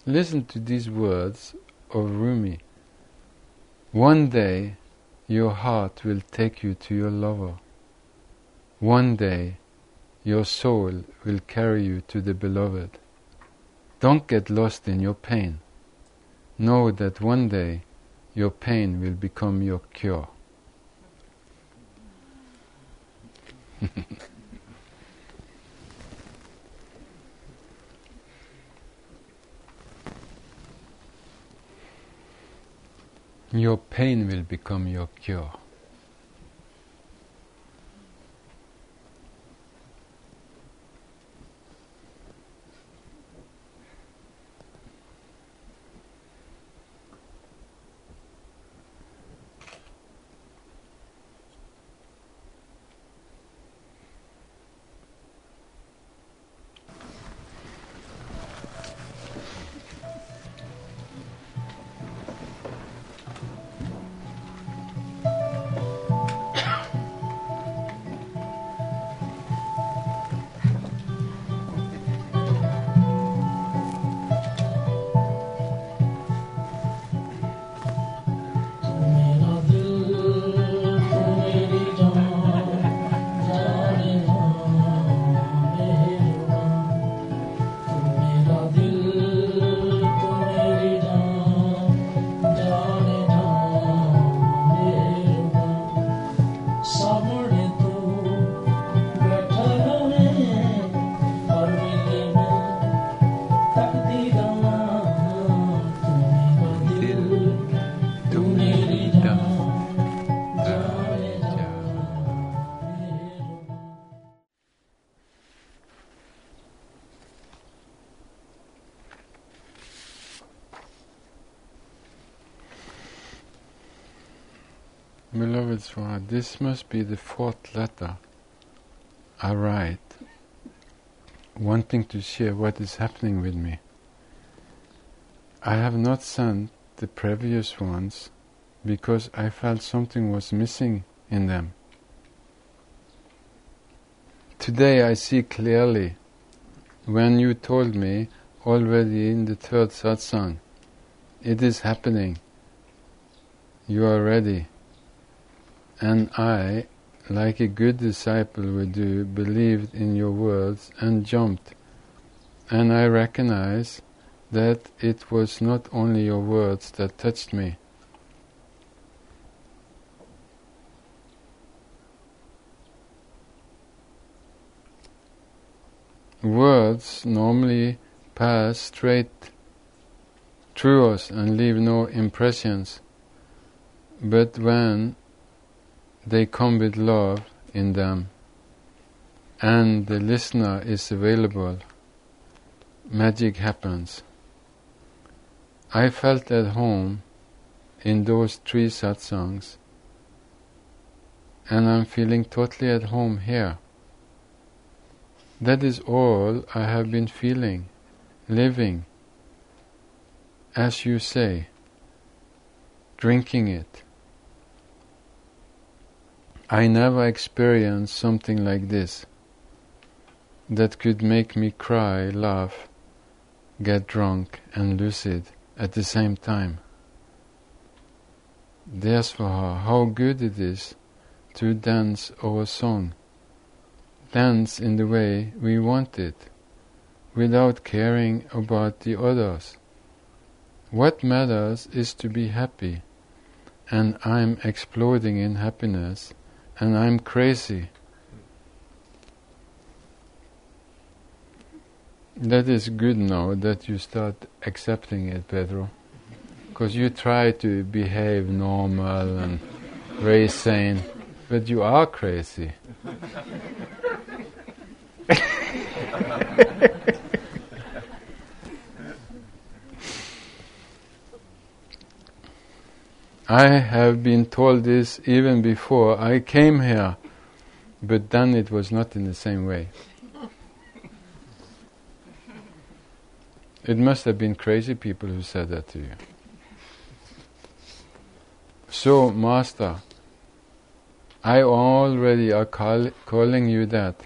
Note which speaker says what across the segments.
Speaker 1: Listen to these words of Rumi. One day your heart will take you to your lover. One day your soul will carry you to the beloved. Don't get lost in your pain. Know that one day your pain will become your cure. Your pain will become your cure. Beloved Swara, this must be the fourth letter I write, wanting to share what is happening with me. I have not sent the previous ones because I felt something was missing in them. Today I see clearly, when you told me already in the third satsang, it is happening, you are ready. And I, like a good disciple would do, believed in your words and jumped. And I recognize that it was not only your words that touched me. Words normally pass straight through us and leave no impressions. But when they come with love in them, and the listener is available, magic happens. I felt at home in those 3 satsangs, and I'm feeling totally at home here. That is all I have been feeling, living, as you say, drinking it. I never experienced something like this that could make me cry, laugh, get drunk and lucid at the same time. Therefore, how good it is to dance our song, dance in the way we want it, without caring about the others. What matters is to be happy, and I'm exploding in happiness, and I'm crazy. That is good now that you start accepting it, Pedro, because you try to behave normal and very sane, but you are crazy. I have been told this even before I came here, but then it was not in the same way. It must have been crazy people who said that to you. So, Master, I already are calling you that.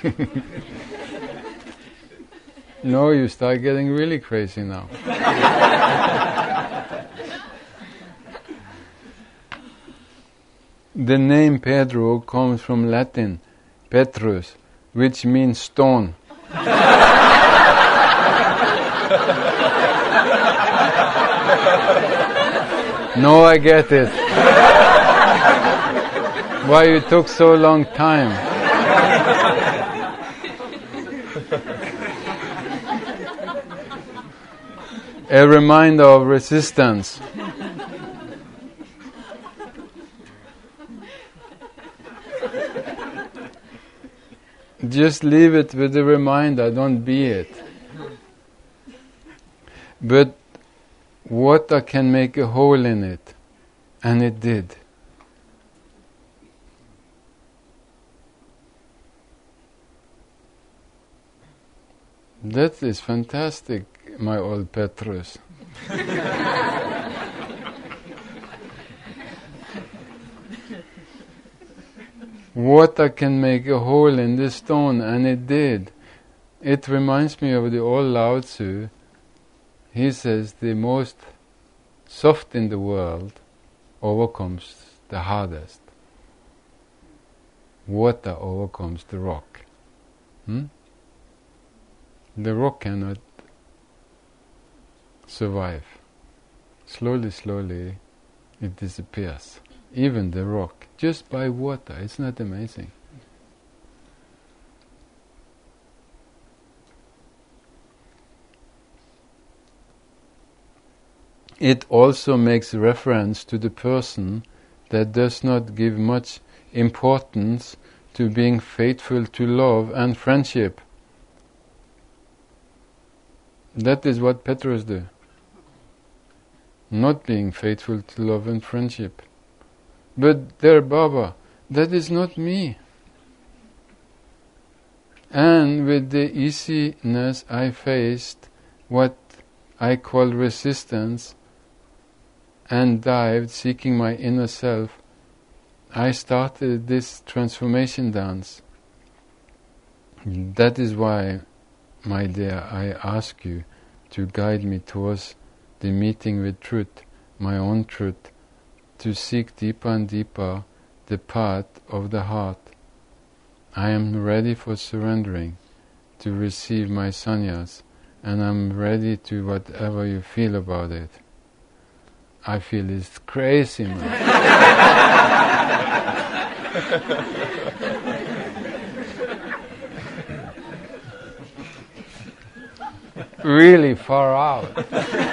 Speaker 1: No, you start getting really crazy now. The name Pedro comes from Latin, Petrus, which means stone. No, I get it. Why you took so long time? A reminder of resistance. Just leave it with the reminder, don't be it. But water can make a hole in it, and it did. That is fantastic, my old Petrus. Water can make a hole in the stone, and it did. It reminds me of the old Lao Tzu. He says the most soft in the world overcomes the hardest. Water overcomes the rock. The rock cannot survive. Slowly, slowly, it disappears. Even the rock, just by water. It's not amazing. It also makes reference to the person that does not give much importance to being faithful to love and friendship. That is what Petrus do. Not being faithful to love and friendship. But there, Baba, that is not me. And with the easiness I faced what I call resistance and dived seeking my inner self, I started this transformation dance. That is why, my dear, I ask you to guide me towards the meeting with truth, my own truth, to seek deeper and deeper the path of the heart. I am ready for surrendering, to receive my sannyas, and I'm ready to whatever you feel about it. I feel it's crazy, man. Really far out.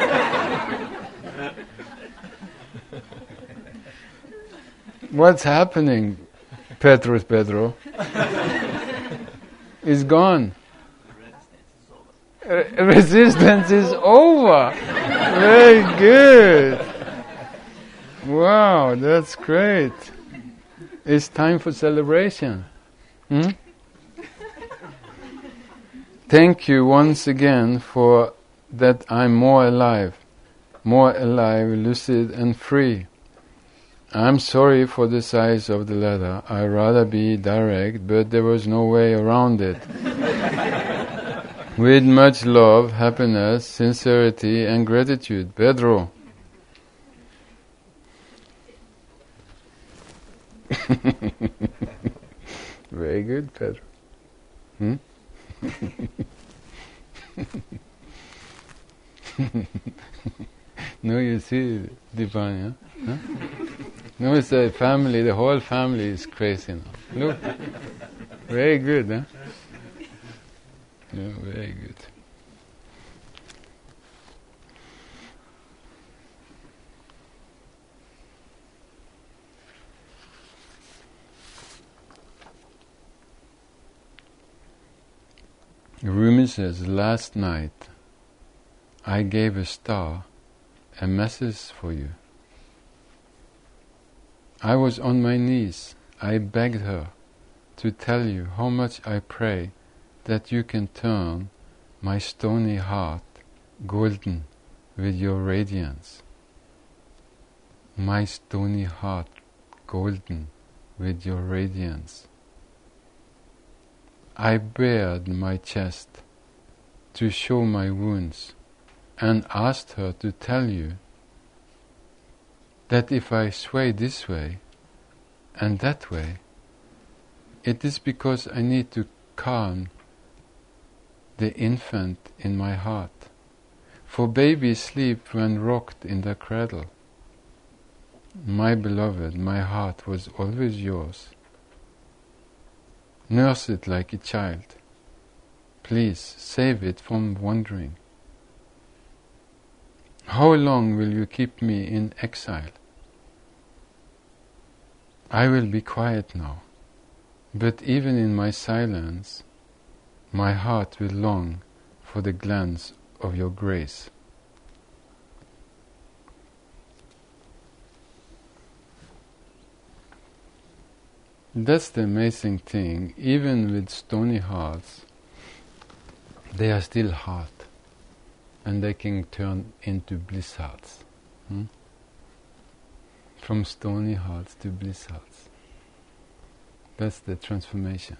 Speaker 1: What's happening, Pedro? Is gone. Resistance is over. Very good. Wow, that's great. It's time for celebration. Thank you once again for that I'm more alive, lucid and free. I'm sorry for the size of the letter. I'd rather be direct, but there was no way around it. With much love, happiness, sincerity and gratitude. Pedro. Very good, Pedro. No, you see, Dipanya, huh? No, it's the family, the whole family is crazy now. Look, very good, huh? Yeah, very good. Rumi says, last night I gave a star a message for you. I was on my knees. I begged her to tell you how much I pray that you can turn my stony heart golden with your radiance. My stony heart golden with your radiance. I bared my chest to show my wounds and asked her to tell you that if I sway this way and that way, it is because I need to calm the infant in my heart. For babies sleep when rocked in the cradle. My beloved, my heart was always yours. Nurse it like a child. Please save it from wandering. How long will you keep me in exile? I will be quiet now, but even in my silence, my heart will long for the glance of your grace. That's the amazing thing. Even with stony hearts, they are still hard, and they can turn into bliss hearts. From stony hearts to bliss hearts. That's the transformation.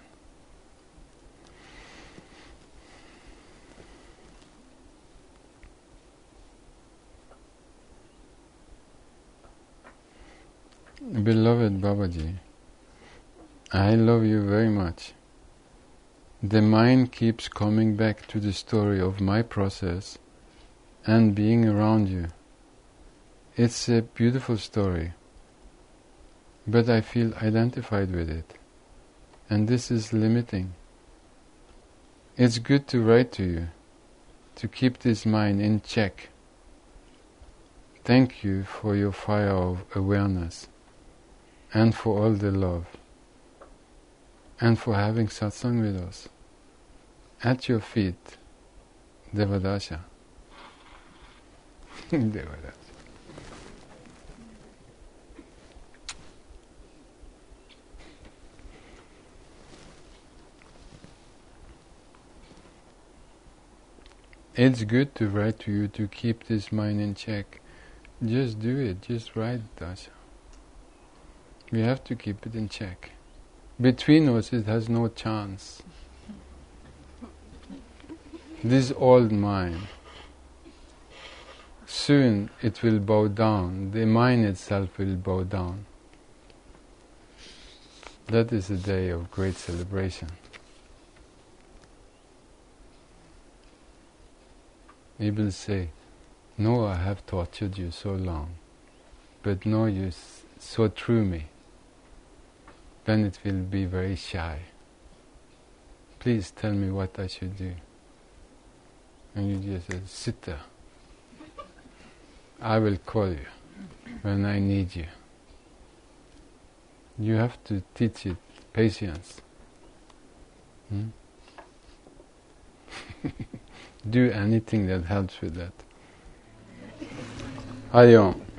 Speaker 1: Beloved Babaji, I love you very much. The mind keeps coming back to the story of my process and being around you. It's a beautiful story, but I feel identified with it, and this is limiting. It's good to write to you, to keep this mind in check. Thank you for your fire of awareness, and for all the love, and for having satsang with us. At your feet, Devadasha. Devadasha. It's good to write to you to keep this mind in check. Just do it, just write, Dasha. We have to keep it in check. Between us it has no chance. This old mind, soon it will bow down. The mind itself will bow down. That is a day of great celebration. He will say, no, I have tortured you so long, but no, you saw through me. Then it will be very shy. Please tell me what I should do. And you just say, sit there. I will call you when I need you. You have to teach it patience. Do anything that helps with that. Hari Om.